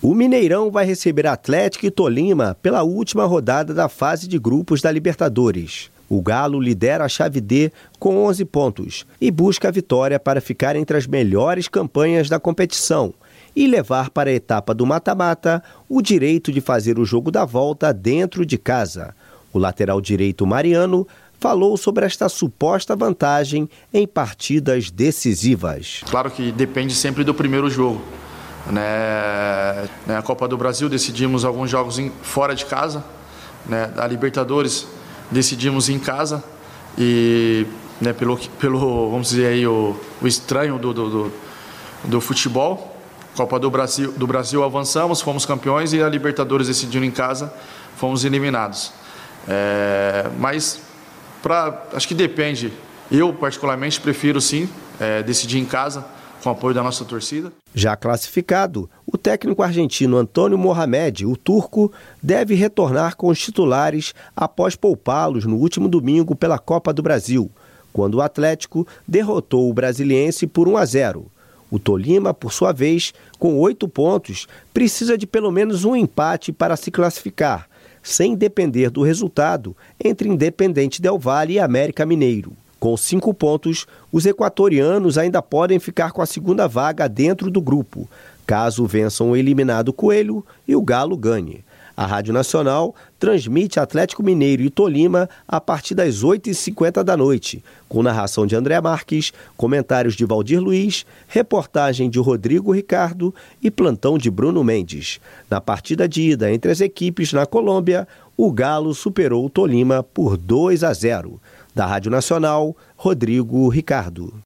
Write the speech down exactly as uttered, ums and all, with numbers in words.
O Mineirão vai receber Atlético e Tolima pela última rodada da fase de grupos da Libertadores. O Galo lidera a chave D com onze pontos e busca a vitória para ficar entre as melhores campanhas da competição e levar para a etapa do mata-mata o direito de fazer o jogo da volta dentro de casa. O lateral direito Mariano falou sobre esta suposta vantagem em partidas decisivas. Claro que depende sempre do primeiro jogo. Né? Na Copa do Brasil decidimos alguns jogos em, fora de casa, né? A Libertadores decidimos em casa e né, pelo, pelo, vamos dizer aí, o, o estranho do, do, do, do futebol, Copa do Brasil, do Brasil avançamos, fomos campeões e a Libertadores decidindo em casa, fomos eliminados. É, mas pra, acho que depende, eu particularmente prefiro sim é, decidir em casa, com o apoio da nossa torcida. Já classificado, o técnico argentino Antônio Mohamed, o turco, deve retornar com os titulares após poupá-los no último domingo pela Copa do Brasil, quando o Atlético derrotou o Brasiliense por um a zero. O Tolima, por sua vez, com oito pontos, precisa de pelo menos um empate para se classificar, sem depender do resultado entre Independente Del Valle e América Mineiro. Com cinco pontos, os equatorianos ainda podem ficar com a segunda vaga dentro do grupo, caso vençam o eliminado Coelho e o Galo ganhe. A Rádio Nacional transmite Atlético Mineiro e Tolima a partir das oito e cinquenta da noite, com narração de André Marques, comentários de Valdir Luiz, reportagem de Rodrigo Ricardo e plantão de Bruno Mendes. Na partida de ida entre as equipes na Colômbia, o Galo superou o Tolima por dois a zero. Da Rádio Nacional, Rodrigo Ricardo.